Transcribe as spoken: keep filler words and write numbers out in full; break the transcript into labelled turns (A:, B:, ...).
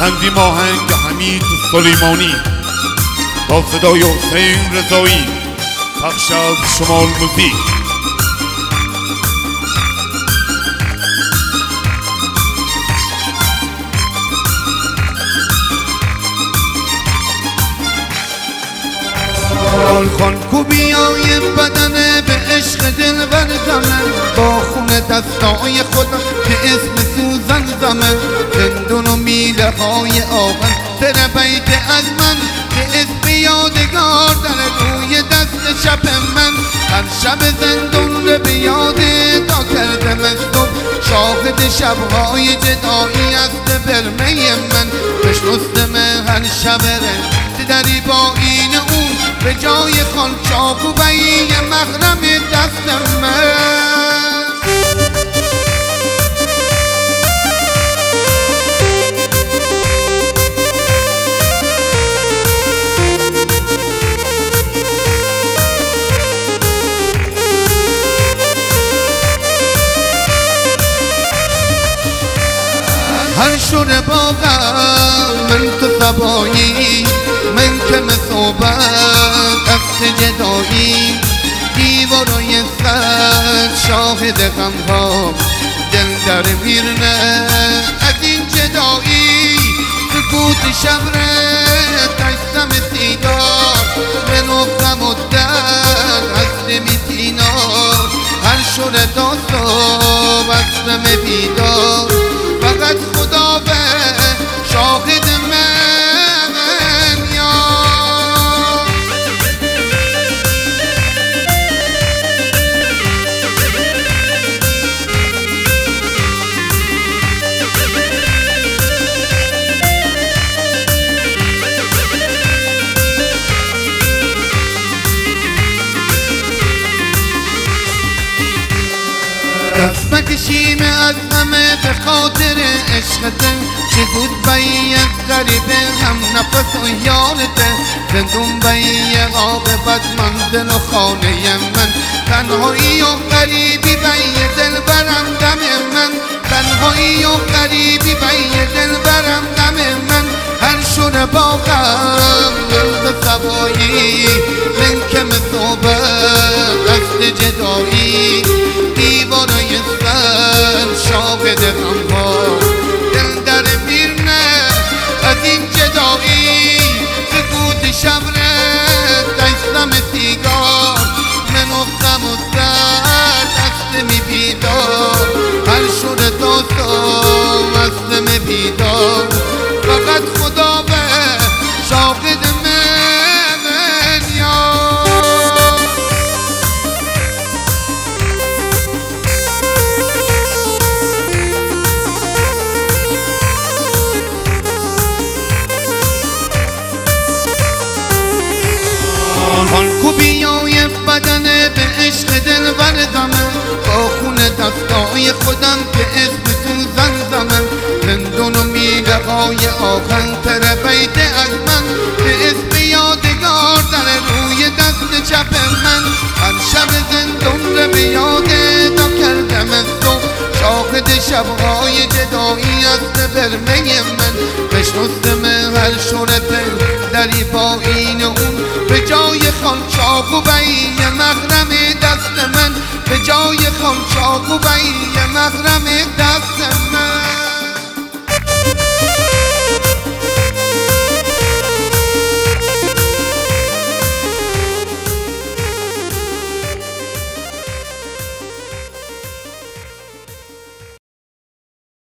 A: تنظیم آهنگ حمید سلیمانی با صدای حسین رضایی، پخش از شمال موزیک.
B: خان کوبیای بدنه به عشق دل بردمه، با خون دستای خودم که اسم سوزن زمه، زندون و میله های آهن در بیت از من که اسم یادگار در روی دست شب من. هر شب زندون رو به یاد تا کردم استم، شاهد شبهای جدایی است برمه من. بشنستم هر شب رنج دری با این اون، به جای خان چاک و بیی محرم دست من. هر شور باغم من تو سبایی، من که مصوبت دست جدایی، دیوارای سر شاهد غمها، دل در میرنه از این جدایی. سکوت شب دشتم سیگار، من و غم و درد هست میتینار. هر شور داستان بستم بیدار، فقط خدا به شاهد من یار. دست بکشیم از همه به خاطر عشقته، چه بود بایی غریبه هم نفس و یارته. زندون بایی عاقبت منزل و خانه من، تنهایی و غریبی بایی دل برم دم من، تنهایی و غریبی بایی دل برم دم من. هر شور باغم دل به سوایی، من که مصوبه دست جدایی، دیوارای سر شاهد غمها، دل در میرنه از این جدایی. سکوت شب دشتم سیگار، من و غم و درد دست می بیدار. هر شور داستان مستم بیدار، فقط خدا به شاهد من یار. خان کوبیای بدنه به عشق دل بردمه، با خون دستای خودم که اسم سوزن زمن. زندون و میله های آهن تر بیت از من که اسم یادگار در روی دست چپ من. هر شب زندون رو به یاد تا کردم استم، شاهد شبهای جدایی است برمه من. بشنستم هر شورته دری با این اون، به جای خان چاک و بیی محرم دست من، به جای خان چاک و بیی محرم دست